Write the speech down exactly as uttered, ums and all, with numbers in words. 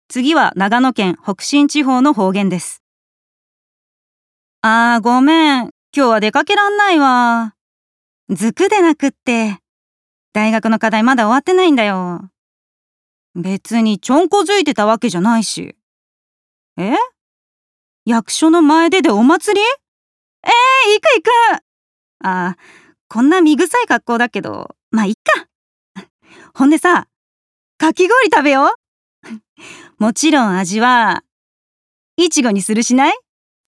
次は長野県北信地方の方言です。あーごめん、今日は出かけらんないわ。ずくでなくって、大学の課題まだ終わってないんだよ。別にちょんこづいてたわけじゃないし。え？役所の前ででお祭り？えー、行く行く。あー、こんな見臭い格好だけど、まあいっか。ほんでさ、かき氷食べよう。もちろん味はいちごにするしない？